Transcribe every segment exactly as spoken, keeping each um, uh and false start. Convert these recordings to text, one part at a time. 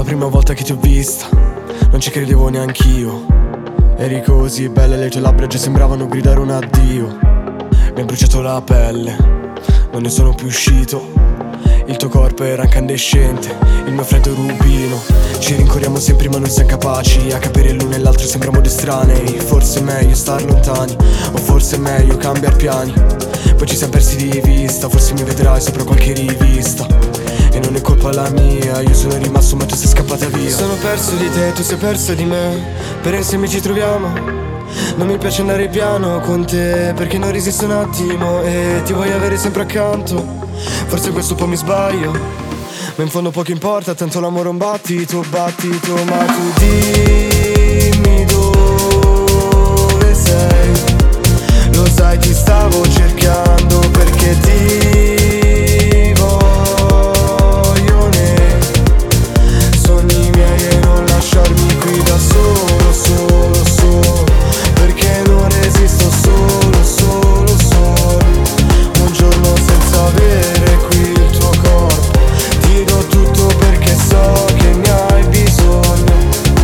La prima volta che ti ho vista non ci credevo neanch'io. Eri così bella, le tue labbra già sembravano gridare un addio. Mi ha bruciato la pelle, non ne sono più uscito. Il tuo corpo era incandescente, il mio freddo rubino. Ci rincorriamo sempre ma non siamo capaci a capire l'uno e l'altro, sembriamo due estranei. Forse è meglio star lontani, o forse è meglio cambiare piani. Poi ci siamo persi di vista, forse mi vedrai sopra qualche rivista. E non è colpa la mia, io sono rimasto ma tu sei scappata via. Sono perso di te, tu sei perso di me, per insieme ci troviamo. Non mi piace andare piano con te, perché non resisto un attimo e ti voglio avere sempre accanto. Forse questo un po' mi sbaglio, ma in fondo poco importa, tanto l'amore è un battito, battito. Ma tu dimmi dove sei, lo sai ti stavo cercando perché ti voglio nei sogni miei e non lasciarmi qui da solo, solo, solo, perché non resisto solo, solo, solo. Un giorno senza avere qui il tuo corpo, ti do tutto perché so che ne hai bisogno.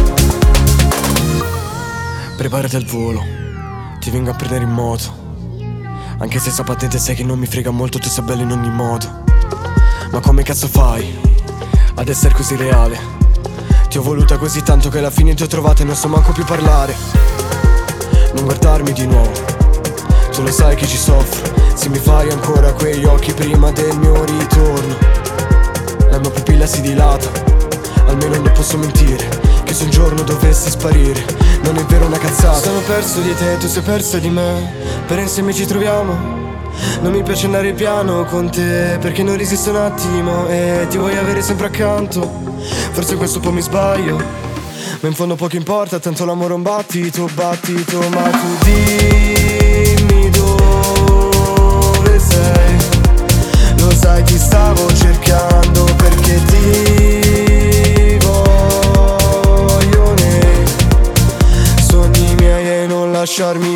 Preparati al volo, ti vengo a prendere in moto. Anche se sta patente sai che non mi frega molto, tu sei bella in ogni modo. Ma come cazzo fai ad essere così reale? Ti ho voluta così tanto che alla fine ti ho trovata e non so manco più parlare. Non guardarmi di nuovo, tu lo sai che ci soffro. Se mi fai ancora quegli occhi prima del mio ritorno, la mia pupilla si dilata, almeno non posso mentire che se un giorno dovessi sparire, non è vero una cazzata. Sono perso di te, tu sei persa di me, per insieme ci troviamo. Non mi piace andare piano con te, perché non resisto un attimo e ti voglio avere sempre accanto. Forse questo un po' mi sbaglio, ma in fondo poco importa, tanto l'amore è un battito, battito. Ma tu dimmi dove sei, lo sai ti stavo cercando perché ti voglio nei sogni miei e non lasciarmi